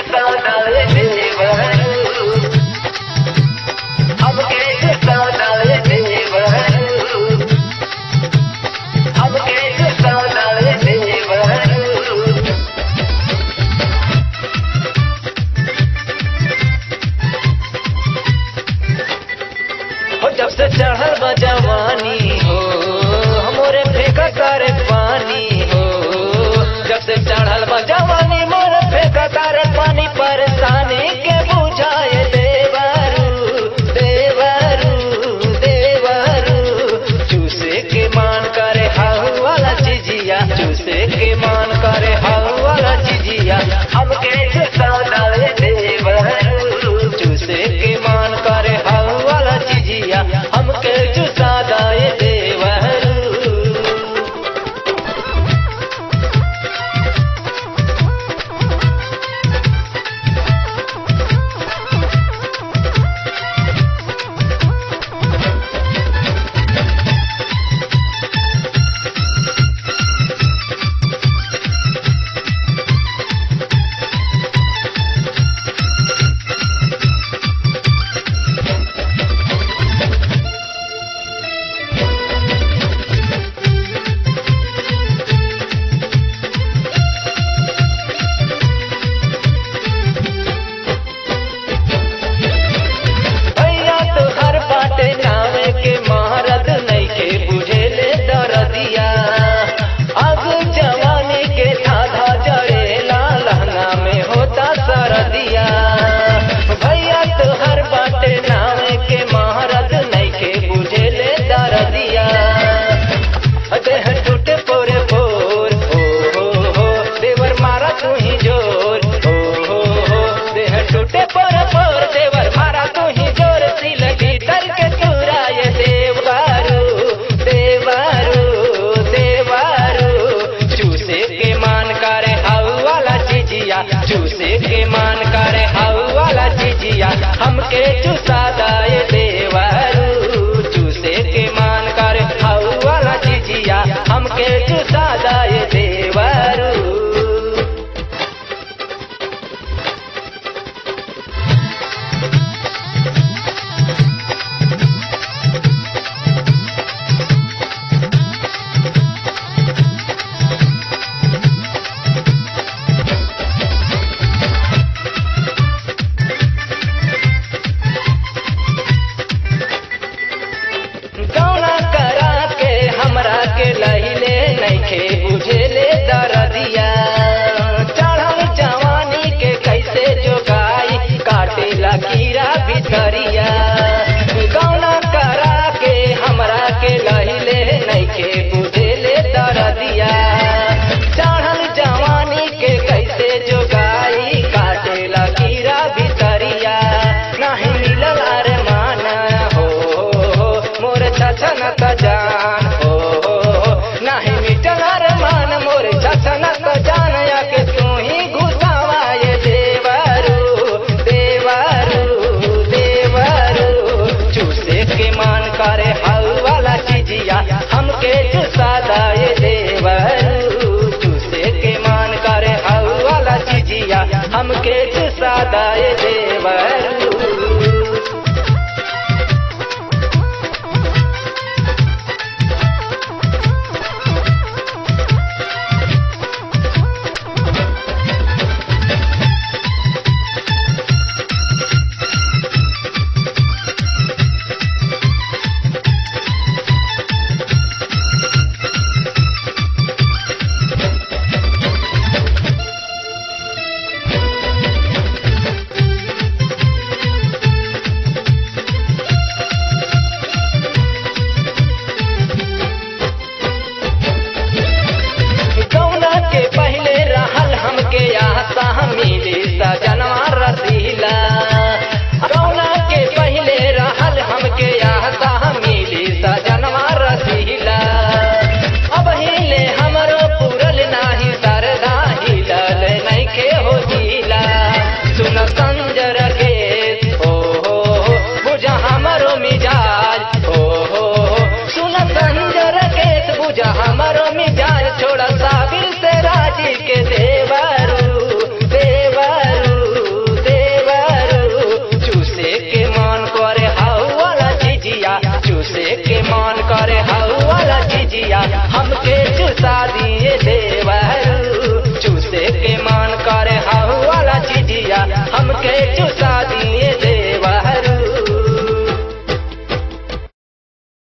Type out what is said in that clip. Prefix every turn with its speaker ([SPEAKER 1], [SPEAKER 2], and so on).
[SPEAKER 1] जब से चढ़ल बा जवानी हो हमरे फेंका तारे पानी हो। जब से चढ़ल बा जवानी मोर फेंका तारे पानी परेशानी के बुझाए देवरू देवरू देवरू। चूसे के मान करे हाउ वाला चीजिया चूसे के मान करे हाउ वाला चीजिया हमके चुसा डाले देवरू। चूसे के मान करे हाउ वाला चीजिया हमके चुसा डाले देवरू। चूसे के मान करे हाउ वाला चीजिया हमके चुसा दाए देवरू। चूसे के मान करे हाउ वाला चीजिया हमके चुसा दाए देवरू। कीरा भितरिया कौना करा के हमरा के लहिले नइखे बुझेले दरदिया। चढ़ल जवानी के कैसे जोगाई काटेला कीरा भितरिया। नहीं मिलल अरे माना हो मोर छछन क जान हो नहीं मिटल अरे मान मोर छछन क जान या के तू ही घुसावाए देवरू देवरू देवरू। चूसे के मान करे हाउ वाला चीजिया हमके चुसा दाए देवरू। चूसे के मान करे हाउ वाला चीजिया हमके चुसा दाए देवरू। सजनवा रसीला कौना के पहले रहल हमके आता मिली सजनवा रसीला। अब हिले हमरो पूरल नाही सरदा हिलल नइखे हो जिला। सुन संजर के हो बुझा हमरो मिजाज हो सुन संजर के बुझा हमरो मिजाज। छोड़ा साबिर से राजी के दे